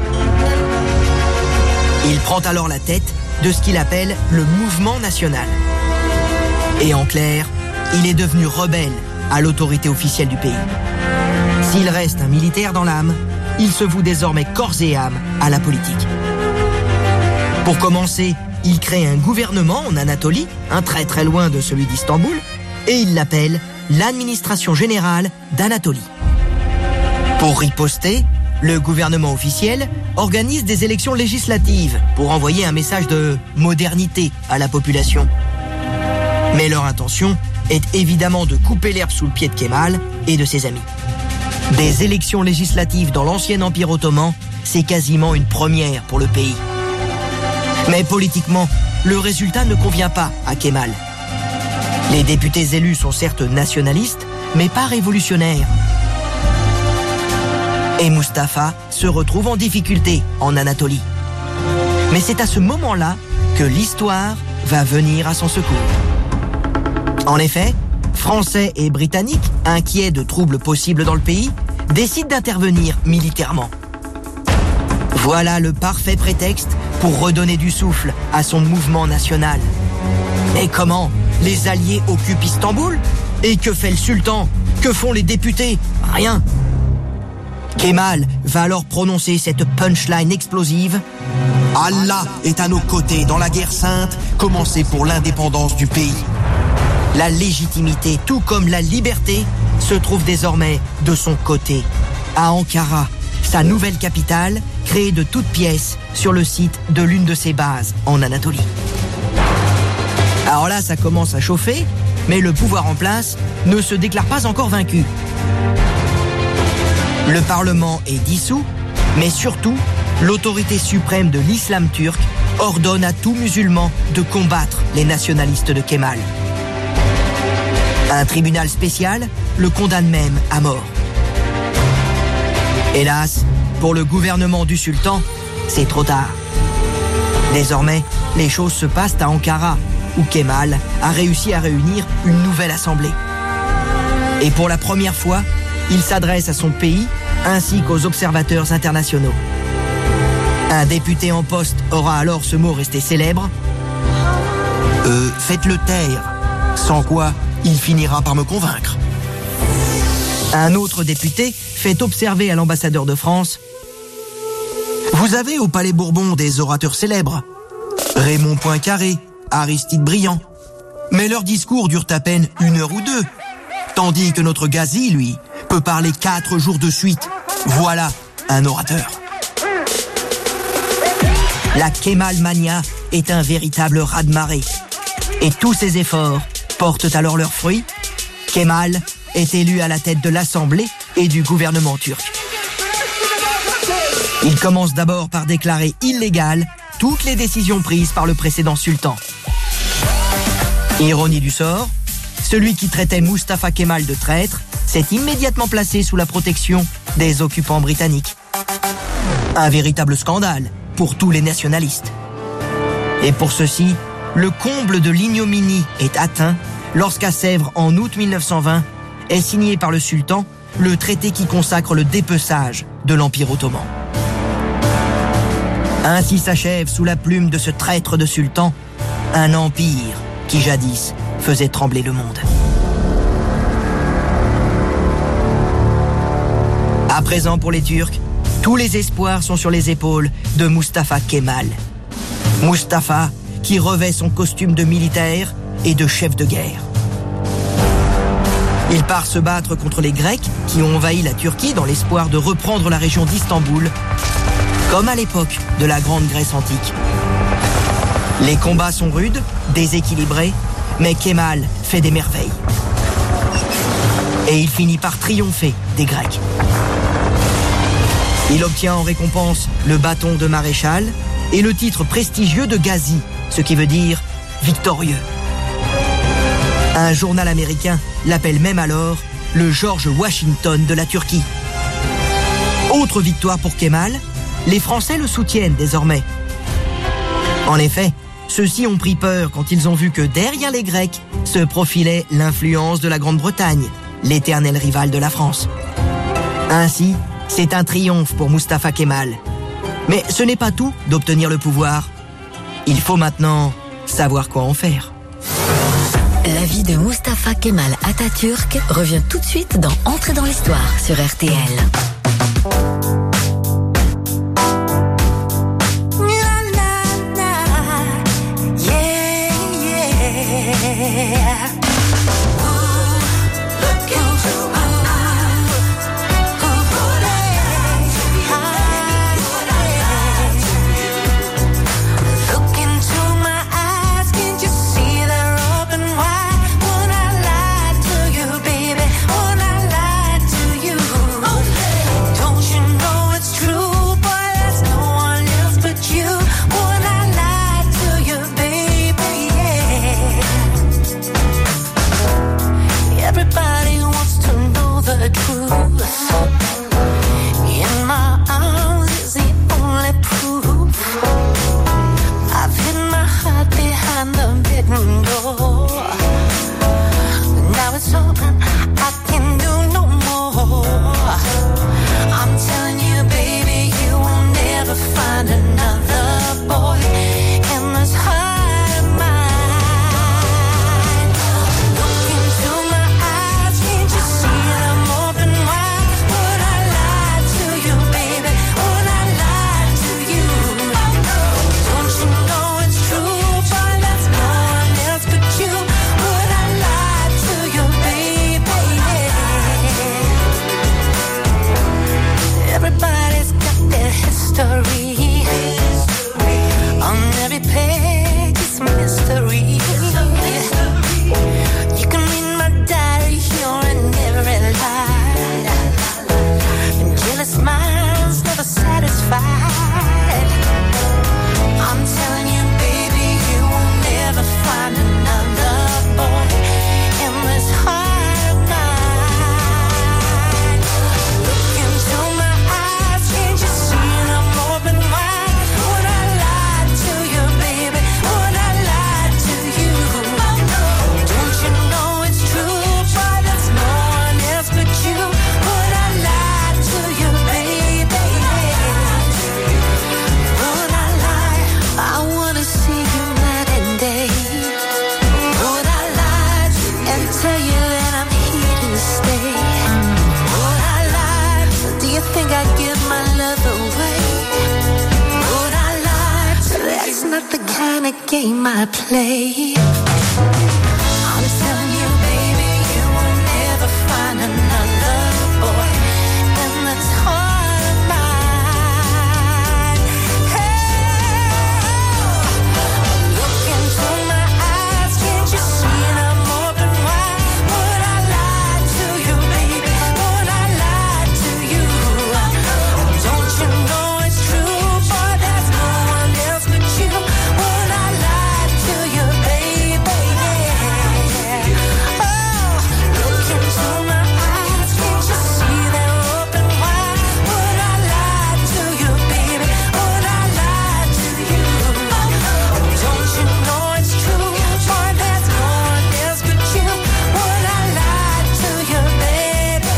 Il prend alors la tête de ce qu'il appelle le mouvement national. Et en clair, il est devenu rebelle à l'autorité officielle du pays. S'il reste un militaire dans l'âme, il se voue désormais corps et âme à la politique. Pour commencer, il crée un gouvernement en Anatolie, un très très loin de celui d'Istanbul, et il l'appelle l'administration générale d'Anatolie. Pour riposter, le gouvernement officiel organise des élections législatives pour envoyer un message de modernité à la population. Mais leur intention est évidemment de couper l'herbe sous le pied de Kemal et de ses amis. Des élections législatives dans l'ancien empire ottoman, c'est quasiment une première pour le pays. Mais politiquement, le résultat ne convient pas à Kemal. Les députés élus sont certes nationalistes, mais pas révolutionnaires. Et Mustafa se retrouve en difficulté en Anatolie. Mais c'est à ce moment-là que l'histoire va venir à son secours. En effet, Français et Britanniques, inquiets de troubles possibles dans le pays, décident d'intervenir militairement. Voilà le parfait prétexte pour redonner du souffle à son mouvement national. Et comment les Alliés occupent Istanbul? Et que fait le sultan? Que font les députés? Rien. Kemal va alors prononcer cette punchline explosive. Allah est à nos côtés dans la guerre sainte, commencée pour l'indépendance du pays. La légitimité, tout comme la liberté, se trouve désormais de son côté, à Ankara, sa nouvelle capitale, créée de toutes pièces sur le site de l'une de ses bases en Anatolie. Alors là, ça commence à chauffer, mais le pouvoir en place ne se déclare pas encore vaincu. Le Parlement est dissous, mais surtout, l'autorité suprême de l'islam turc ordonne à tout musulman de combattre les nationalistes de Kemal. Un tribunal spécial le condamne même à mort. Hélas, pour le gouvernement du sultan, c'est trop tard. Désormais, les choses se passent à Ankara, où Kemal a réussi à réunir une nouvelle assemblée. Et pour la première fois, il s'adresse à son pays ainsi qu'aux observateurs internationaux. Un député en poste aura alors ce mot resté célèbre. Euh, faites-le taire, sans quoi il finira par me convaincre. Un autre député fait observer à l'ambassadeur de France. Vous avez au Palais Bourbon des orateurs célèbres. Raymond Poincaré, Aristide Briand. Mais leurs discours durent à peine une heure ou deux. Tandis que notre Ghazi, lui, peut parler quatre jours de suite. Voilà un orateur. La Kemal Mania est un véritable raz-de-marée. Et tous ces efforts portent alors leurs fruits. Kemal est élu à la tête de l'Assemblée et du gouvernement turc. Il commence d'abord par déclarer illégales toutes les décisions prises par le précédent sultan. Ironie du sort, celui qui traitait Mustafa Kemal de traître s'est immédiatement placé sous la protection des occupants britanniques. Un véritable scandale pour tous les nationalistes. Et pour ceci, le comble de l'ignominie est atteint lorsqu'à Sèvres, en août mille neuf cent vingt, est signé par le sultan le traité qui consacre le dépeçage de l'Empire ottoman. Ainsi s'achève sous la plume de ce traître de sultan un empire qui jadis faisait trembler le monde. À présent, pour les Turcs, tous les espoirs sont sur les épaules de Mustafa Kemal. Mustafa qui revêt son costume de militaire et de chef de guerre. Il part se battre contre les Grecs qui ont envahi la Turquie dans l'espoir de reprendre la région d'Istanbul, comme à l'époque de la Grande Grèce antique. Les combats sont rudes, déséquilibrés, mais Kemal fait des merveilles. Et il finit par triompher des Grecs. Il obtient en récompense le bâton de maréchal et le titre prestigieux de Gazi, ce qui veut dire victorieux. Un journal américain l'appelle même alors le George Washington de la Turquie. Autre victoire pour Kemal, les Français le soutiennent désormais. En effet, ceux-ci ont pris peur quand ils ont vu que derrière les Grecs se profilait l'influence de la Grande-Bretagne, l'éternel rival de la France. Ainsi, c'est un triomphe pour Mustafa Kemal. Mais ce n'est pas tout d'obtenir le pouvoir. Il faut maintenant savoir quoi en faire. La vie de Mustafa Kemal Atatürk revient tout de suite dans Entrer dans l'histoire sur R T L. Game I play. I'm telling you, baby, you will never find another boy in this heart of mine. Hey, look into my eyes, can't you see them open wide? Would I lie to you, baby? Would I lie to you? Don't you know it's true, boy? There's no one else but you. Would I lie to you, baby? Oh, look into my eyes, can't you see they're open wide? Would I lie to you, baby? Would I lie to you? Don't you know it's true, boy? There's no one else but you. Would I lie to you, baby?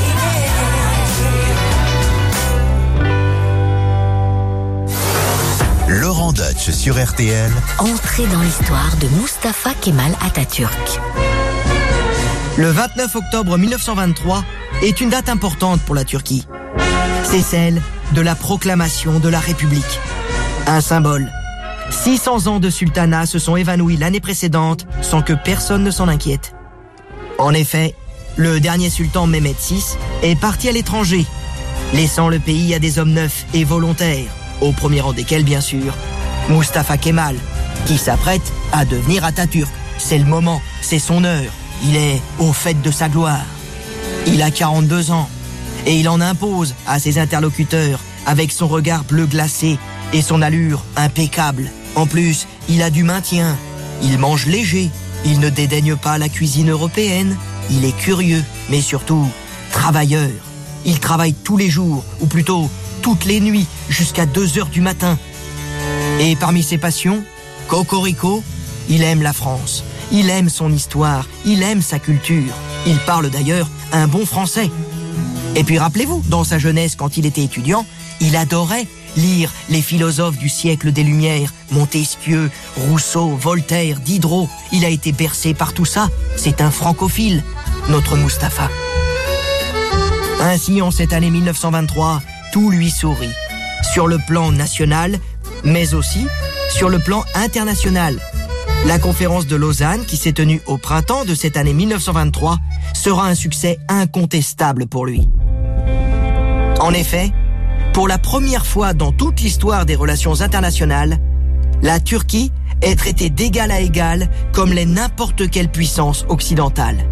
Laurent Deutsch sur R T L. Entrez dans l'histoire de Mustafa Kemal Atatürk. Le vingt-neuf octobre mille neuf cent vingt-trois est une date importante pour la Turquie. C'est celle de la proclamation de la République. Un symbole. six cents ans de sultanat se sont évanouis l'année précédente sans que personne ne s'en inquiète. En effet, le dernier sultan Mehmed six est parti à l'étranger, laissant le pays à des hommes neufs et volontaires, au premier rang desquels, bien sûr, Mustafa Kemal, qui s'apprête à devenir Atatürk. C'est le moment, c'est son heure. Il est au fait de sa gloire. Il a quarante-deux ans et il en impose à ses interlocuteurs avec son regard bleu glacé et son allure impeccable. En plus, il a du maintien. Il mange léger. Il ne dédaigne pas la cuisine européenne. Il est curieux, mais surtout travailleur. Il travaille tous les jours, ou plutôt toutes les nuits, jusqu'à deux heures du matin. Et parmi ses passions, Cocorico, il aime la France. Il aime son histoire. Il aime sa culture. Il parle d'ailleurs un bon français. Et puis rappelez-vous, dans sa jeunesse, quand il était étudiant, il adorait lire les philosophes du siècle des Lumières, Montesquieu, Rousseau, Voltaire, Diderot. Il a été bercé par tout ça. C'est un francophile, notre Mustapha. Ainsi, en cette année mille neuf cent vingt-trois, tout lui sourit. Sur le plan national, mais aussi sur le plan international. La conférence de Lausanne, qui s'est tenue au printemps de cette année mille neuf cent vingt-trois, sera un succès incontestable pour lui. En effet, pour la première fois dans toute l'histoire des relations internationales, la Turquie est traitée d'égal à égal comme l'est n'importe quelle puissance occidentale.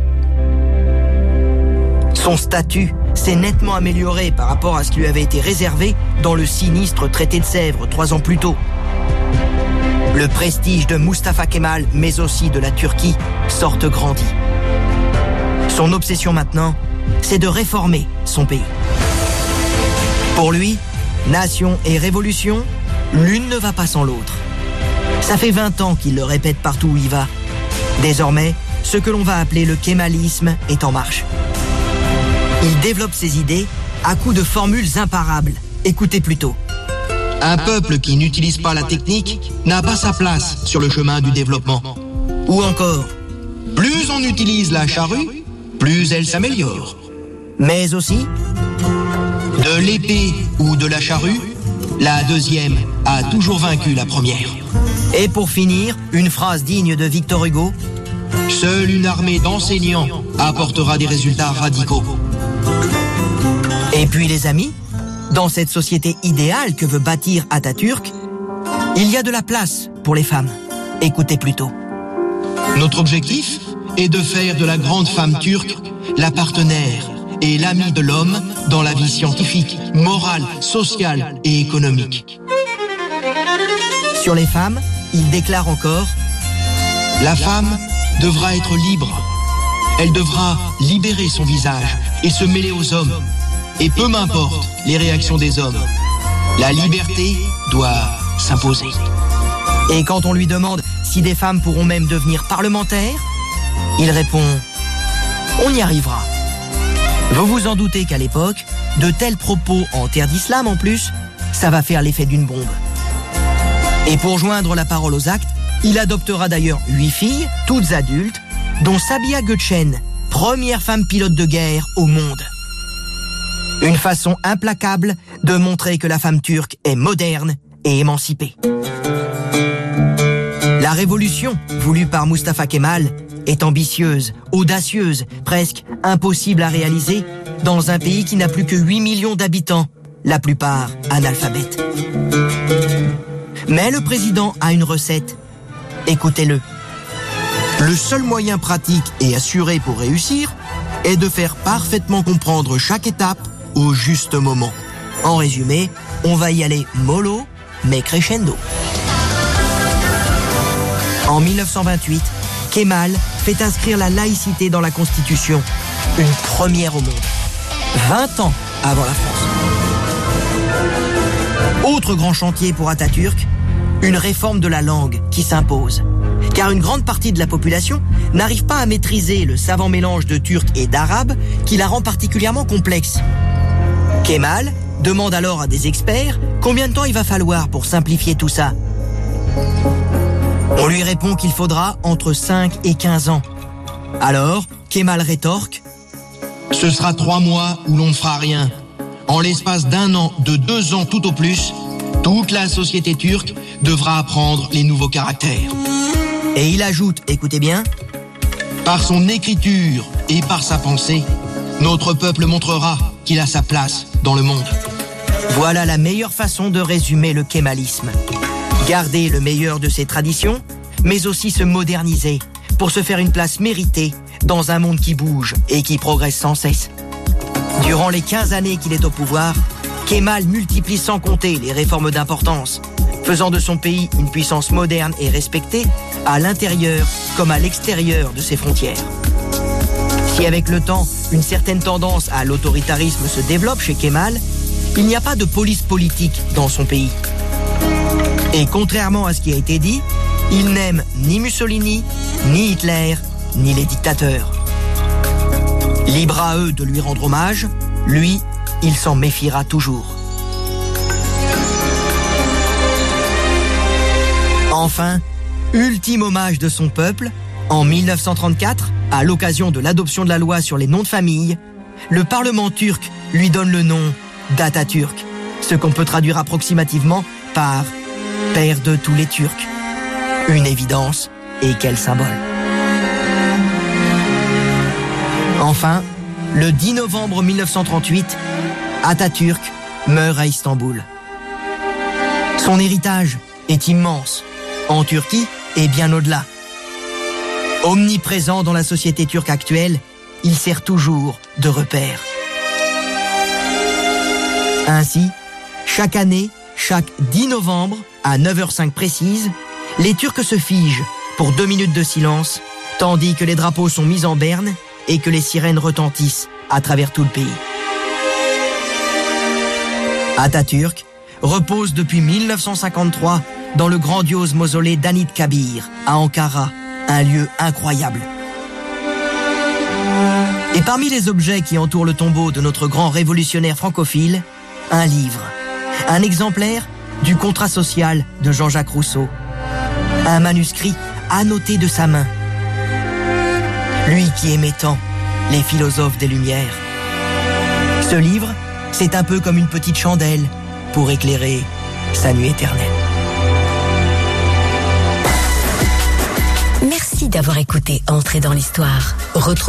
Son statut s'est nettement amélioré par rapport à ce qui lui avait été réservé dans le sinistre traité de Sèvres trois ans plus tôt. Le prestige de Mustafa Kemal, mais aussi de la Turquie, sortent grandis. Son obsession maintenant, c'est de réformer son pays. Pour lui, nation et révolution, l'une ne va pas sans l'autre. Ça fait vingt ans qu'il le répète partout où il va. Désormais, ce que l'on va appeler le kémalisme est en marche. Il développe ses idées à coups de formules imparables. Écoutez plutôt. Un peuple qui n'utilise pas la technique n'a pas sa place sur le chemin du développement. Ou encore, plus on utilise la charrue, plus elle s'améliore. mais aussi De l'épée ou de la charrue, la deuxième a toujours vaincu la première. Et pour finir, une phrase digne de Victor Hugo. Seule une armée d'enseignants apportera des résultats radicaux. Et puis les amis, dans cette société idéale que veut bâtir Atatürk, il y a de la place pour les femmes. Écoutez plutôt. Notre objectif est de faire de la grande femme turque la partenaire et l'amie de l'homme dans la vie scientifique, morale, sociale et économique. Sur les femmes, il déclare encore: La femme devra être libre. Elle devra libérer son visage et se mêler aux hommes. Et peu m'importe les réactions des hommes. La liberté doit s'imposer. Et quand on lui demande si des femmes pourront même devenir parlementaires, il répond: on y arrivera. Vous vous en doutez qu'à l'époque, de tels propos en terre d'islam en plus, ça va faire l'effet d'une bombe. Et pour joindre la parole aux actes, il adoptera d'ailleurs huit filles, toutes adultes, dont Sabiha Gökçen, première femme pilote de guerre au monde. Une façon implacable de montrer que la femme turque est moderne et émancipée. La révolution voulue par Mustafa Kemal est ambitieuse, audacieuse, presque impossible à réaliser dans un pays qui n'a plus que huit millions d'habitants, la plupart analphabètes. Mais le président a une recette. Écoutez-le. Le seul moyen pratique et assuré pour réussir est de faire parfaitement comprendre chaque étape au juste moment. En résumé, on va y aller mollo, mais crescendo. En mille neuf cent vingt-huit, Kemal fait inscrire la laïcité dans la Constitution, une première au monde, vingt ans avant la France. Autre grand chantier pour Atatürk, une réforme de la langue qui s'impose. Car une grande partie de la population n'arrive pas à maîtriser le savant mélange de turc et d'arabe qui la rend particulièrement complexe. Kemal demande alors à des experts combien de temps il va falloir pour simplifier tout ça. On lui répond qu'il faudra entre cinq et quinze ans. Alors, Kemal rétorque: Ce sera trois mois où l'on ne fera rien. En l'espace d'un an, de deux ans tout au plus, toute la société turque devra apprendre les nouveaux caractères. Et il ajoute, écoutez bien, par son écriture et par sa pensée, notre peuple montrera qu'il a sa place dans le monde. Voilà la meilleure façon de résumer le kémalisme. Garder le meilleur de ses traditions, mais aussi se moderniser pour se faire une place méritée dans un monde qui bouge et qui progresse sans cesse. Durant les quinze années qu'il est au pouvoir, Kemal multiplie sans compter les réformes d'importance, faisant de son pays une puissance moderne et respectée à l'intérieur comme à l'extérieur de ses frontières. Si avec le temps, une certaine tendance à l'autoritarisme se développe chez Kemal, il n'y a pas de police politique dans son pays. Et contrairement à ce qui a été dit, il n'aime ni Mussolini, ni Hitler, ni les dictateurs. Libre à eux de lui rendre hommage, lui, il s'en méfiera toujours. Enfin, ultime hommage de son peuple, en mille neuf cent trente-quatre, à l'occasion de l'adoption de la loi sur les noms de famille, le Parlement turc lui donne le nom d'Atatürk, ce qu'on peut traduire approximativement par « père de tous les Turcs ». Une évidence, et quel symbole. Enfin, le dix novembre mille neuf cent trente-huit, Atatürk meurt à Istanbul. Son héritage est immense, en Turquie et bien au-delà. Omniprésent dans la société turque actuelle, il sert toujours de repère. Ainsi, chaque année, chaque dix novembre, à neuf heures cinq précise, les Turcs se figent pour deux minutes de silence, tandis que les drapeaux sont mis en berne et que les sirènes retentissent à travers tout le pays. Atatürk repose depuis mille neuf cent cinquante-trois dans le grandiose mausolée d'Anıt Kabir, à Ankara, un lieu incroyable. Et parmi les objets qui entourent le tombeau de notre grand révolutionnaire francophile, un livre, un exemplaire du Contrat social de Jean-Jacques Rousseau, un manuscrit annoté de sa main. Lui qui aimait tant les philosophes des Lumières. Ce livre, c'est un peu comme une petite chandelle pour éclairer sa nuit éternelle. Merci d'avoir écouté Entrer dans l'Histoire. Retrouvez